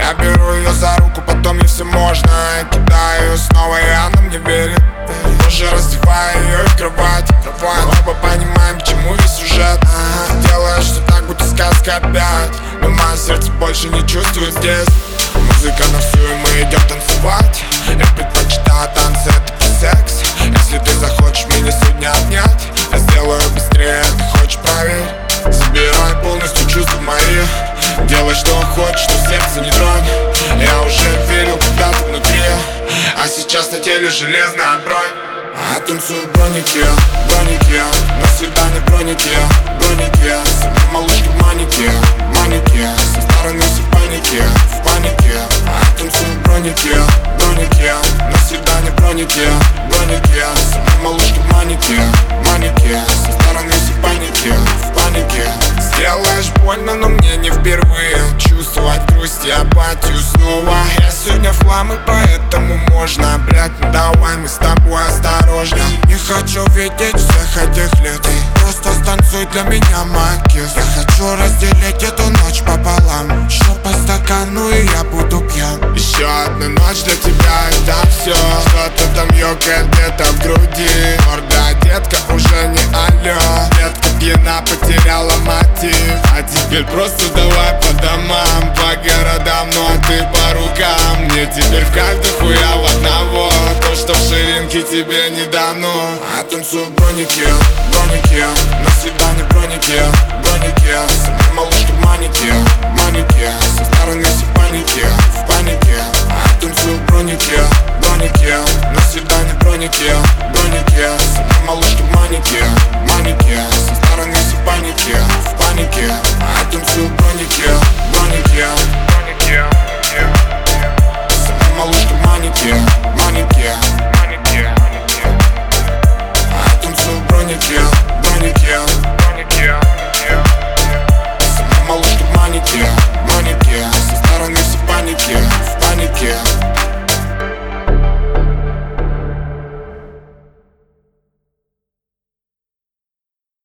Я беру ее за руку, потом ей все можно. Я кидаю ее снова, и она мне верит. Позже раздеваю ее в кровать. Мы оба понимаем, к чему весь сюжет. Делаешь все так, будто сказка опять. Но мое сердце больше не чувствует здесь. Музыка на всю, и мы идем танцевать. Я предпочитаю танцы, это не секс. Если ты захочешь меня сегодня обнять, я сделаю быстрее, ты хочешь, проверь. Забирай полностью чувства мои. Делай, что хочешь, но сердце не тронь. Я уже верил когда-то внутри, а сейчас на теле железная бронь. Я танцую в бронике, бронике. На свидание в бронике, бронике. Со мной малышка в манике, манике. Со стороны все в панике, в панике. Я танцую в бронике, бронике. На свидание в бронике, бронике. Со мной малышка в манике, манике. Со стороны все в панике, в панике. Сделаешь больно, но мне не впервые чувствовать грусть и апатию снова. Я сегодня в хлам, и поэтому можно, блять, ну давай мы с тобой осторожно. Не хочу видеть всех этих людей. Просто станцуй для меня, моя кис. Я хочу разделить эту ночь пополам. Еще по стакану, и я буду пьян. Еще одна ночь для тебя, это все. Что-то там ёкает где-то в груди. Морда, детка, уже не алло. Детка пьяна, потеряла мотив. А теперь просто давай по домам, по городам, ну а ты по рукам. Мне теперь в кайф дохуя в одного. То, что в ширинке тебе не дано. Я танцую в бронике, бронике. На свидание в бронике, бронике. Со мной малышка в манике, манике. Со стороны